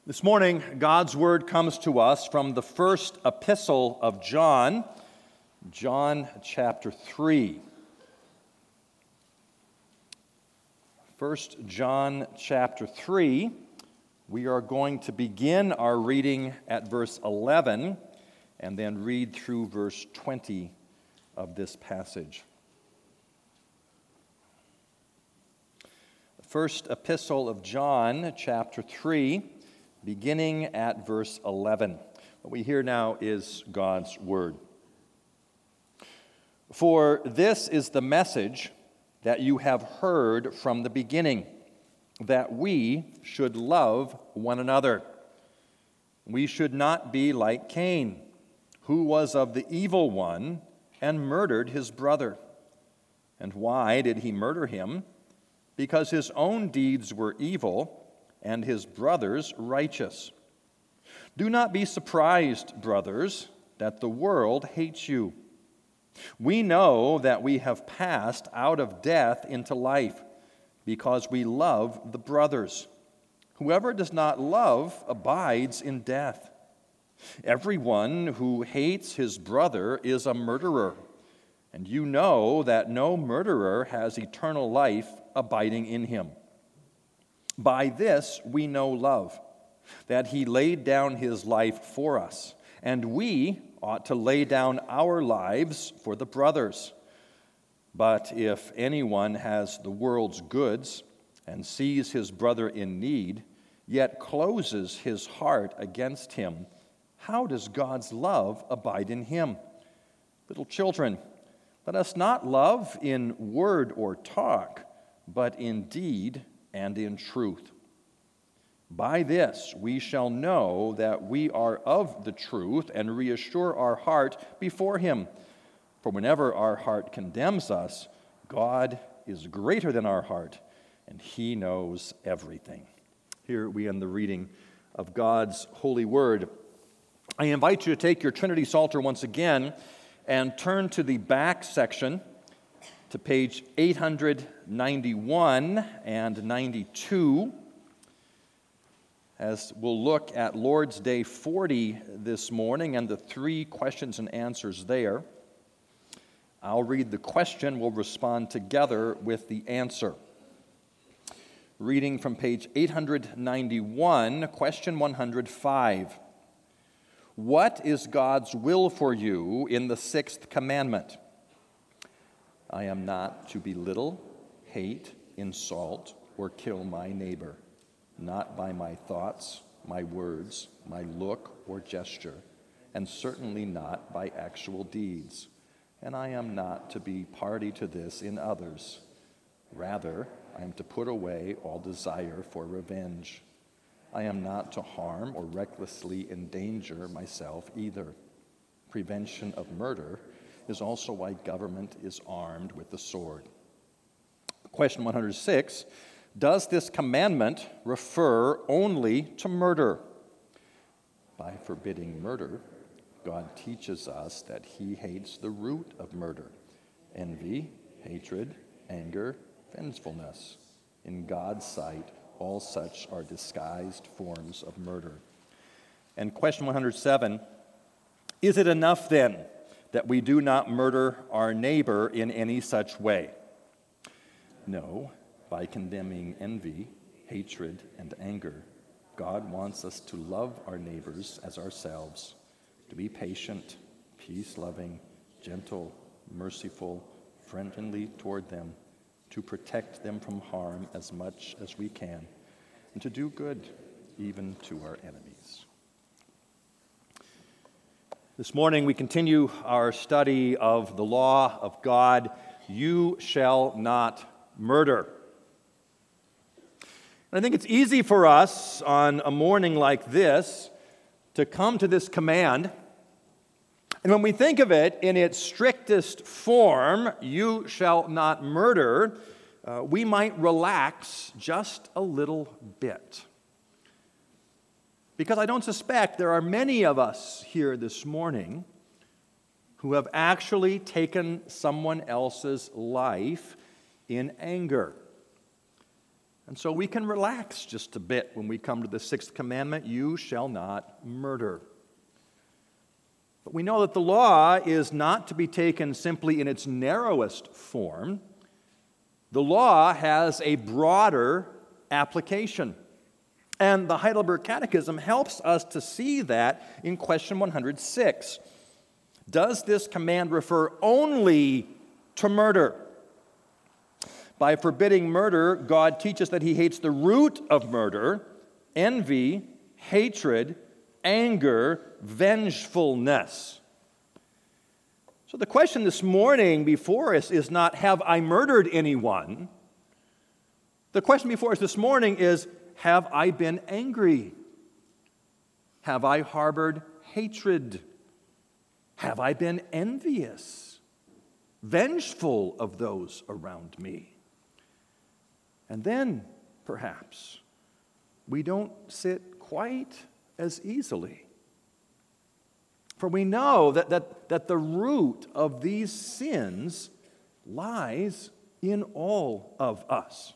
This morning, God's Word comes to us from the first epistle of John, John chapter 3. 1 John chapter 3, we are going to begin our reading at verse 11 and then read through verse 20 of this passage. The first epistle of John chapter 3, beginning at verse 11. What we hear now is God's word. For this is the message that you have heard from the beginning, that we should love one another. We should not be like Cain, who was of the evil one and murdered his brother. And why did he murder him? Because his own deeds were evil, and his brothers righteous. Do not be surprised, brothers, that the world hates you. We know that we have passed out of death into life, because we love the brothers. Whoever does not love abides in death. Everyone who hates his brother is a murderer, and you know that no murderer has eternal life abiding in him. By this we know love, that he laid down his life for us, and we ought to lay down our lives for the brothers. But if anyone has the world's goods and sees his brother in need, yet closes his heart against him, how does God's love abide in him? Little children, let us not love in word or talk, but in deed and in truth. By this we shall know that we are of the truth and reassure our heart before him. For whenever our heart condemns us, God is greater than our heart, and he knows everything. Here we end the reading of God's holy word. I invite you to take your Trinity Psalter once again and turn to the back section to page 891 and 92, as we'll look at Lord's Day 40 this morning and the three questions and answers there. I'll read the question, we'll respond together with the answer. Reading from page 891, question 105. What is God's will for you in the sixth commandment? I am not to belittle, hate, insult, or kill my neighbor, not by my thoughts, my words, my look or gesture, and certainly not by actual deeds. And I am not to be party to this in others. Rather, I am to put away all desire for revenge. I am not to harm or recklessly endanger myself either. Prevention of murder is also why government is armed with the sword. Question 106, does this commandment refer only to murder? By forbidding murder, God teaches us that he hates the root of murder, envy, hatred, anger, vengefulness. In God's sight, all such are disguised forms of murder. And question 107, is it enough then that we do not murder our neighbor in any such way? No, by condemning envy, hatred, and anger, God wants us to love our neighbors as ourselves, to be patient, peace-loving, gentle, merciful, friendly toward them, to protect them from harm as much as we can, and to do good even to our enemies. This morning we continue our study of the law of God, you shall not murder. And I think it's easy for us on a morning like this to come to this command, and when we think of it in its strictest form, you shall not murder, we might relax just a little bit. Because I don't suspect there are many of us here this morning who have actually taken someone else's life in anger. And so we can relax just a bit when we come to the sixth commandment, you shall not murder. But we know that the law is not to be taken simply in its narrowest form. The law has a broader application. And the Heidelberg Catechism helps us to see that in question 106. Does this command refer only to murder? By forbidding murder, God teaches that he hates the root of murder, envy, hatred, anger, vengefulness. So the question this morning before us is not, have I murdered anyone? The question before us this morning is, have I been angry? Have I harbored hatred? Have I been envious, vengeful of those around me? And then, perhaps, we don't sit quite as easily. For we know that the root of these sins lies in all of us.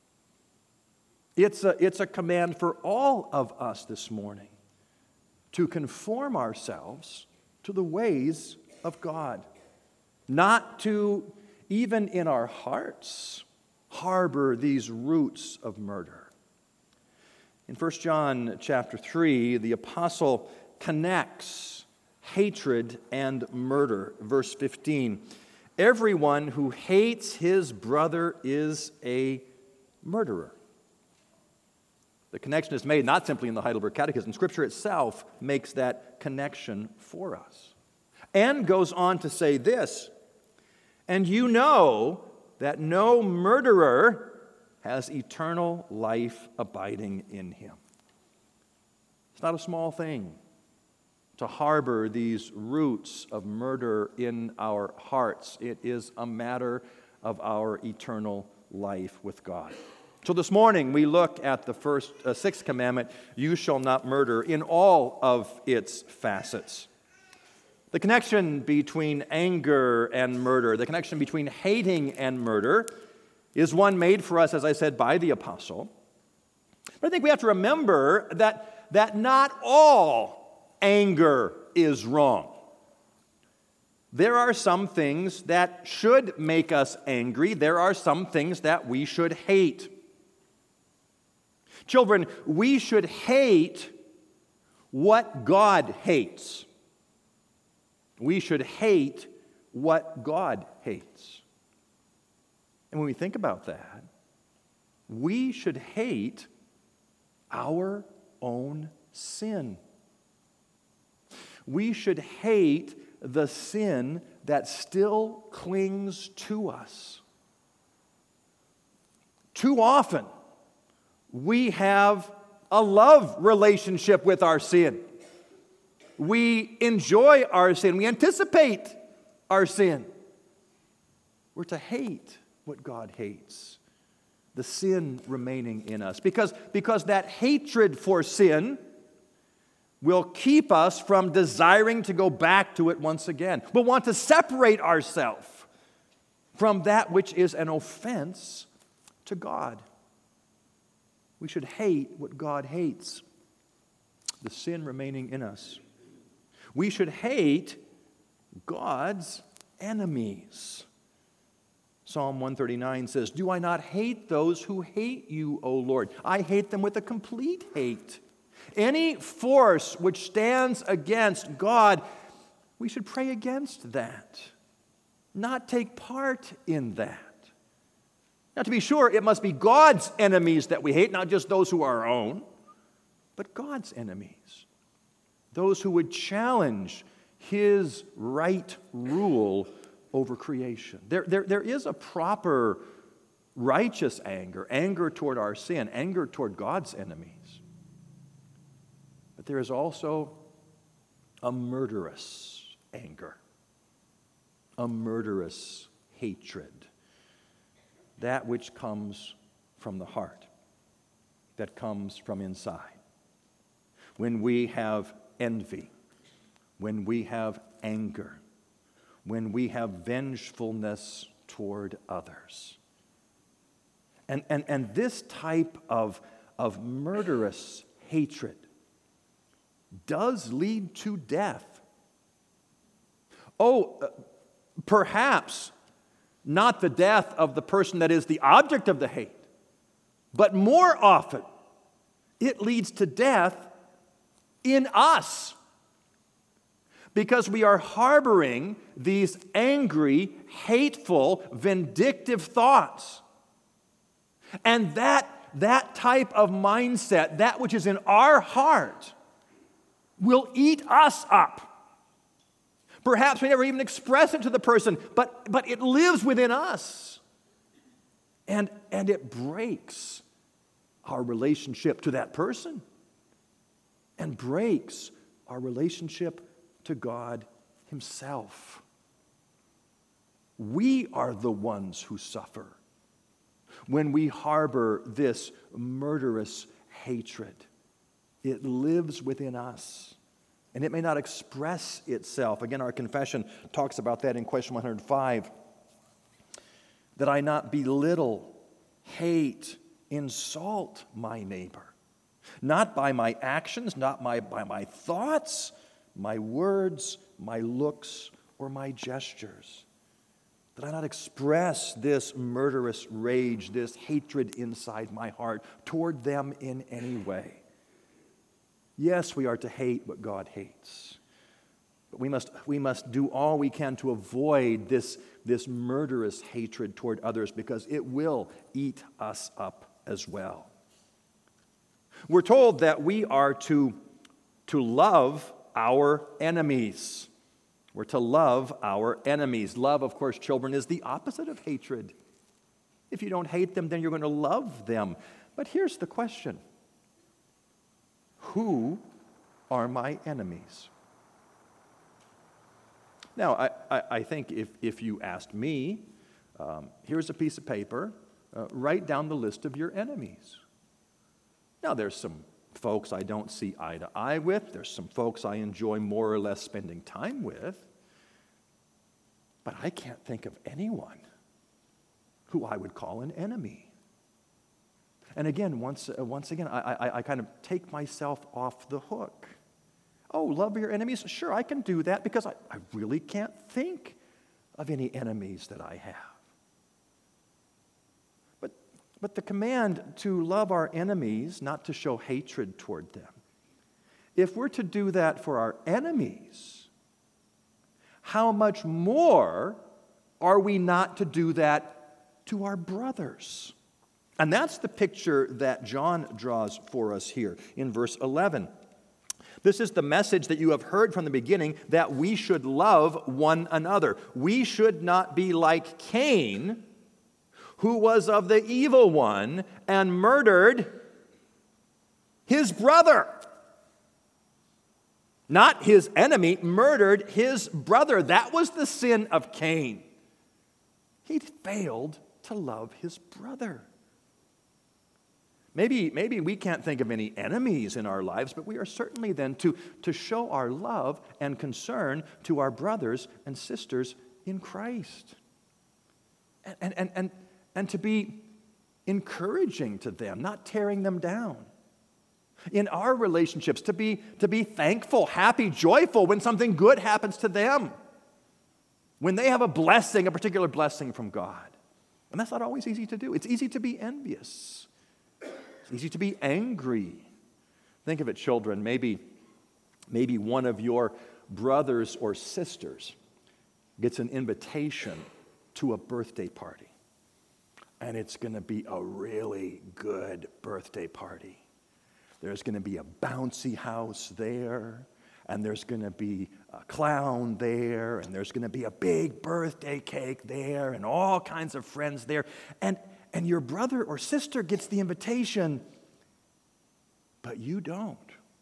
It's a command for all of us this morning to conform ourselves to the ways of God, not to, even in our hearts, harbor these roots of murder. In 1 John chapter 3, the apostle connects hatred and murder. Verse 15, everyone who hates his brother is a murderer. The connection is made not simply in the Heidelberg Catechism. Scripture itself makes that connection for us. And goes on to say this, and you know that no murderer has eternal life abiding in him. It's not a small thing to harbor these roots of murder in our hearts. It is a matter of our eternal life with God. So this morning we look at the sixth commandment, you shall not murder, in all of its facets. The connection between anger and murder, the connection between hating and murder, is one made for us, as I said, by the apostle. But I think we have to remember that not all anger is wrong. There are some things that should make us angry. There are some things that we should hate. Children, we should hate what God hates. We should hate what God hates. And when we think about that, we should hate our own sin. We should hate the sin that still clings to us. Too often, we have a love relationship with our sin. We enjoy our sin. We anticipate our sin. We're to hate what God hates, the sin remaining in us. Because that hatred for sin will keep us from desiring to go back to it once again. We'll want to separate ourselves from that which is an offense to God. We should hate what God hates, the sin remaining in us. We should hate God's enemies. Psalm 139 says, do I not hate those who hate you, O Lord? I hate them with a complete hate. Any force which stands against God, we should pray against that, not take part in that. Now, to be sure, it must be God's enemies that we hate, not just those who are our own, but God's enemies, those who would challenge his right rule over creation. There is a proper righteous anger toward our sin, anger toward God's enemies. But there is also a murderous anger, a murderous hatred, that which comes from the heart, that comes from inside. When we have envy, when we have anger, when we have vengefulness toward others. And this type of murderous hatred does lead to death. Perhaps not the death of the person that is the object of the hate, but more often it leads to death in us because we are harboring these angry, hateful, vindictive thoughts. And that type of mindset, that which is in our heart, will eat us up. Perhaps we never even express it to the person, but it lives within us. And it breaks our relationship to that person and breaks our relationship to God Himself. We are the ones who suffer when we harbor this murderous hatred. It lives within us, and it may not express itself. Again, our confession talks about that in question 105. That I not belittle, hate, insult my neighbor, not by my actions, not by my thoughts, my words, my looks, or my gestures. That I not express this murderous rage, this hatred inside my heart toward them in any way. Yes, we are to hate what God hates. But we must do all we can to avoid this murderous hatred toward others because it will eat us up as well. We're told that we are to love our enemies. We're to love our enemies. Love, of course, children, is the opposite of hatred. If you don't hate them, then you're going to love them. But here's the question. Who are my enemies? Now, I think if you asked me, here's a piece of paper, write down the list of your enemies. Now, there's some folks I don't see eye to eye with. There's some folks I enjoy more or less spending time with. But I can't think of anyone who I would call an enemy. And again, once again, I kind of take myself off the hook. Oh, love your enemies? Sure, I can do that because I really can't think of any enemies that I have. But the command to love our enemies, not to show hatred toward them, if we're to do that for our enemies, how much more are we not to do that to our brothers? And that's the picture that John draws for us here in verse 11. This is the message that you have heard from the beginning, that we should love one another. We should not be like Cain, who was of the evil one and murdered his brother. Not his enemy, murdered his brother. That was the sin of Cain. He failed to love his brother. Maybe we can't think of any enemies in our lives, but we are certainly then to show our love and concern to our brothers and sisters in Christ. And to be encouraging to them, not tearing them down. In our relationships, to be thankful, happy, joyful when something good happens to them. When they have a blessing, a particular blessing from God. And that's not always easy to do. It's easy to be envious. It's easy to be angry. Think of it, children. Maybe one of your brothers or sisters gets an invitation to a birthday party. And it's going to be a really good birthday party. There's going to be a bouncy house there, and there's going to be a clown there, and there's going to be a big birthday cake there, and all kinds of friends there. And your brother or sister gets the invitation, but you don't.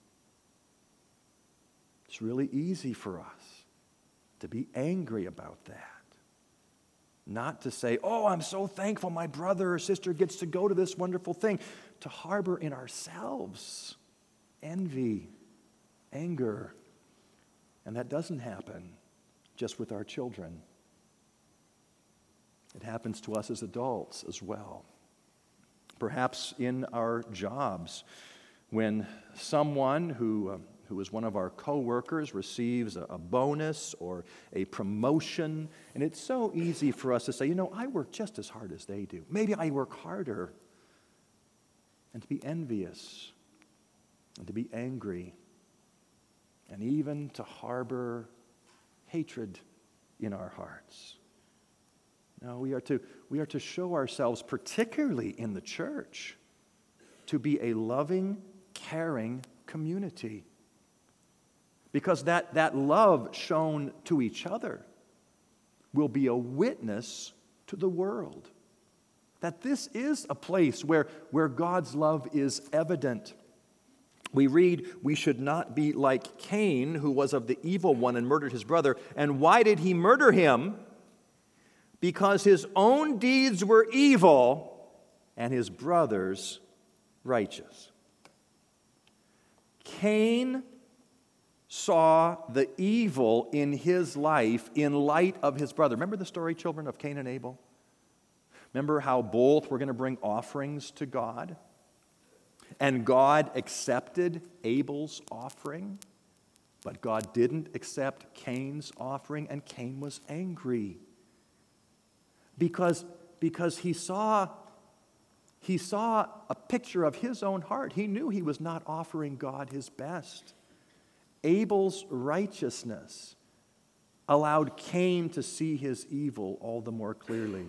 It's really easy for us to be angry about that. Not to say, oh, I'm so thankful my brother or sister gets to go to this wonderful thing. To harbor in ourselves envy, anger. And that doesn't happen just with our children. It happens to us as adults as well. perhaps in our jobs, when someone who is one of our co-workers receives a bonus or a promotion, and it's so easy for us to say, I work just as hard as they do. Maybe I work harder. And to be envious, and to be angry, and even to harbor hatred in our hearts. No, we are to show ourselves, particularly in the church, to be a loving, caring community. Because that love shown to each other will be a witness to the world. That this is a place where God's love is evident. We read, we should not be like Cain, who was of the evil one and murdered his brother. And why did he murder him? Because his own deeds were evil and his brother's righteous. Cain saw the evil in his life in light of his brother. Remember the story, children, of Cain and Abel? Remember how both were going to bring offerings to God? And God accepted Abel's offering, but God didn't accept Cain's offering, and Cain was angry. Because he saw a picture of his own heart. He knew he was not offering God his best. Abel's righteousness allowed Cain to see his evil all the more clearly.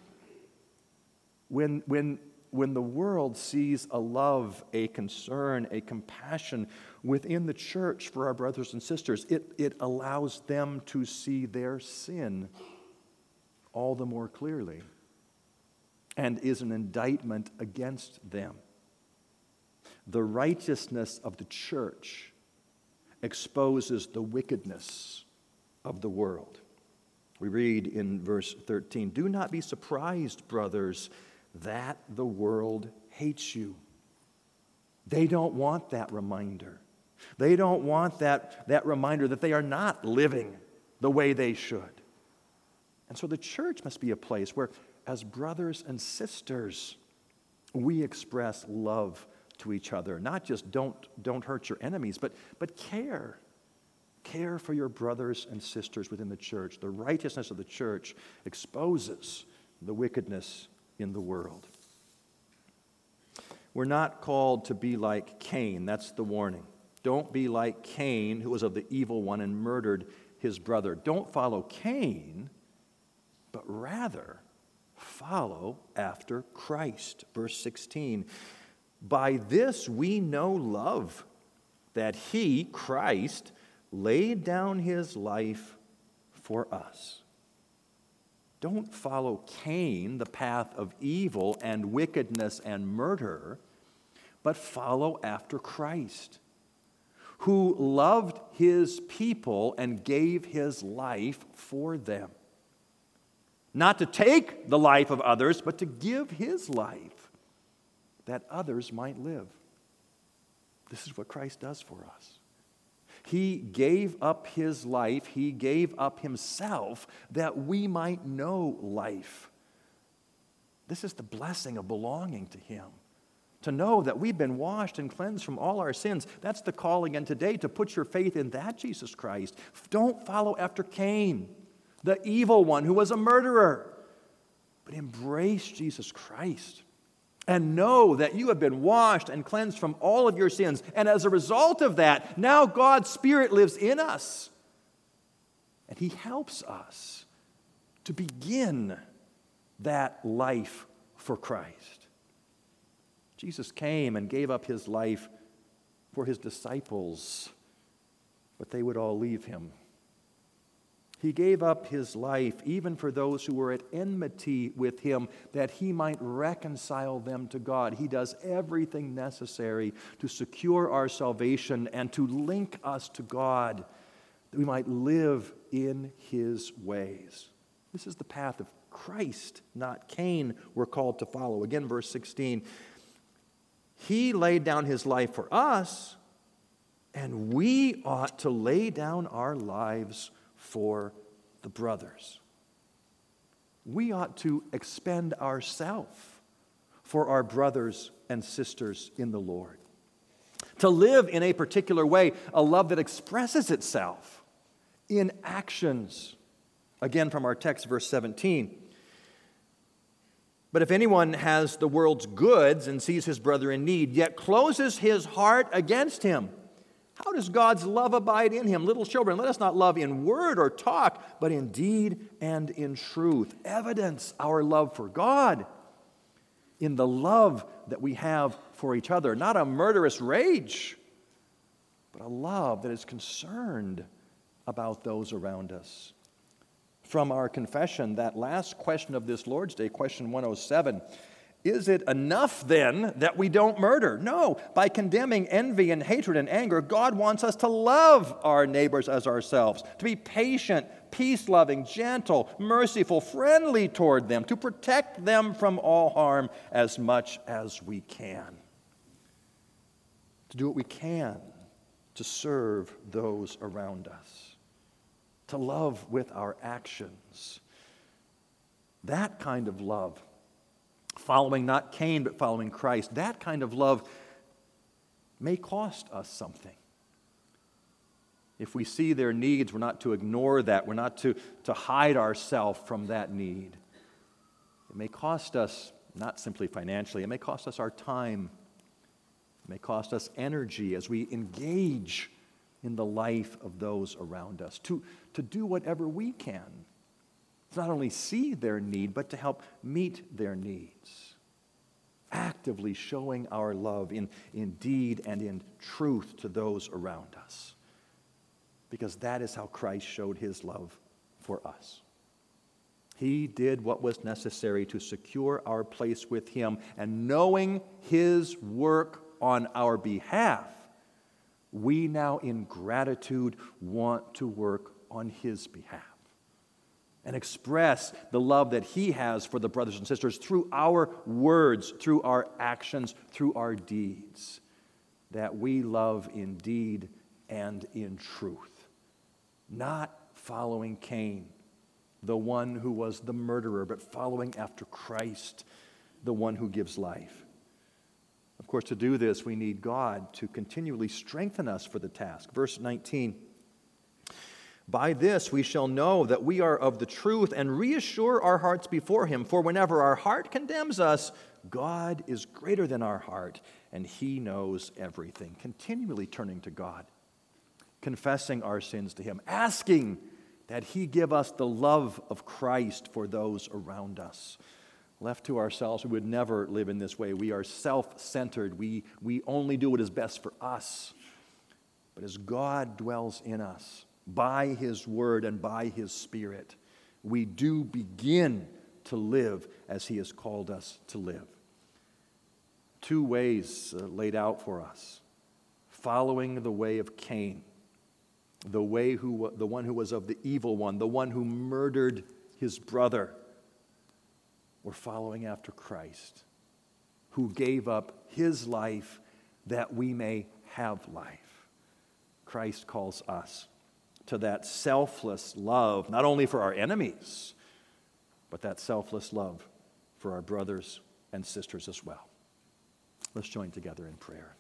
When the world sees a love, a concern, a compassion within the church for our brothers and sisters, it allows them to see their sin all the more clearly and is an indictment against them. The righteousness of the church exposes the wickedness of the world. We read in verse 13, "Do not be surprised, brothers, that the world hates you." They don't want that reminder. They don't want that reminder that they are not living the way they should. And so the church must be a place where, as brothers and sisters, we express love to each other. Not just don't hurt your enemies, but care. Care for your brothers and sisters within the church. The righteousness of the church exposes the wickedness in the world. We're not called to be like Cain. That's the warning. Don't be like Cain, who was of the evil one and murdered his brother. Don't follow Cain, but rather follow after Christ. Verse 16, "By this we know love, that he, Christ, laid down his life for us." Don't follow Cain, the path of evil and wickedness and murder, but follow after Christ, who loved his people and gave his life for them. Not to take the life of others, but to give his life that others might live. This is what Christ does for us. He gave up his life, he gave up himself that we might know life. This is the blessing of belonging to him. To know that we've been washed and cleansed from all our sins. That's the call again today, to put your faith in that Jesus Christ. Don't follow after Cain, the evil one who was a murderer, but embrace Jesus Christ. And know that you have been washed and cleansed from all of your sins. And as a result of that, now God's Spirit lives in us. And he helps us to begin that life for Christ. Jesus came and gave up his life for his disciples, but they would all leave him. He gave up his life even for those who were at enmity with him, that he might reconcile them to God. He does everything necessary to secure our salvation and to link us to God, that we might live in his ways. This is the path of Christ, not Cain, we're called to follow. Again, verse 16, "He laid down his life for us, and we ought to lay down our lives for the brothers." We ought to expend ourselves for our brothers and sisters in the Lord. To live in a particular way, a love that expresses itself in actions. Again, from our text, verse 17. But if anyone has the world's goods and sees his brother in need, yet closes his heart against him, how does God's love abide in him? Little children, let us not love in word or talk, but in deed and in truth. Evidence our love for God in the love that we have for each other. Not a murderous rage, but a love that is concerned about those around us. From our confession, that last question of this Lord's Day, question 107, is it enough then that we don't murder? No. By condemning envy and hatred and anger, God wants us to love our neighbors as ourselves, to be patient, peace-loving, gentle, merciful, friendly toward them, to protect them from all harm as much as we can. To do what we can to serve those around us. To love with our actions. That kind of love, following not Cain but following Christ, that kind of love may cost us something. If we see their needs, we're not to ignore that. We're not to hide ourselves from that need. It may cost us, not simply financially, it may cost us our time. It may cost us energy as we engage in the life of those around us, to do whatever we can to not only see their need, but to help meet their needs. Actively showing our love in deed and in truth to those around us. Because that is how Christ showed his love for us. He did what was necessary to secure our place with him, and knowing his work on our behalf, we now in gratitude want to work on his behalf and express the love that he has for the brothers and sisters through our words, through our actions, through our deeds, that we love in deed and in truth. Not following Cain, the one who was the murderer, but following after Christ, the one who gives life. Of course, to do this, we need God to continually strengthen us for the task. Verse 19, by this we shall know that we are of the truth and reassure our hearts before him. For whenever our heart condemns us, God is greater than our heart, and he knows everything. Continually turning to God, confessing our sins to him, asking that he give us the love of Christ for those around us. Left to ourselves, we would never live in this way. We are self-centered. We only do what is best for us. But as God dwells in us, by his word and by his Spirit, we do begin to live as he has called us to live. Two ways laid out for us. Following the way of Cain, the one who was of the evil one, the one who murdered his brother. We're following after Christ, who gave up his life that we may have life. Christ calls us to that selfless love, not only for our enemies, but that selfless love for our brothers and sisters as well. Let's join together in prayer.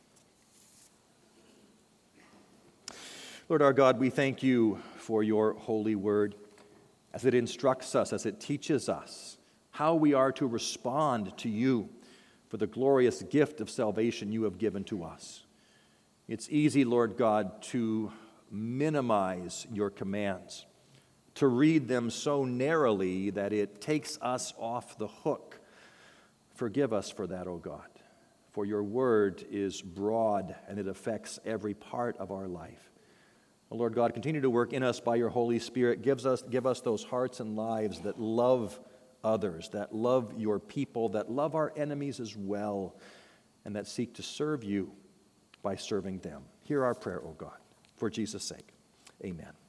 Lord our God, we thank you for your holy word as it instructs us, as it teaches us how we are to respond to you for the glorious gift of salvation you have given to us. It's easy, Lord God, to minimize your commands, to read them so narrowly that it takes us off the hook. Forgive us for that, O God, for your word is broad and it affects every part of our life. O Lord God, continue to work in us by your Holy Spirit. Give us those hearts and lives that love others, that love your people, that love our enemies as well, and that seek to serve you by serving them. Hear our prayer, O God, for Jesus' sake. Amen.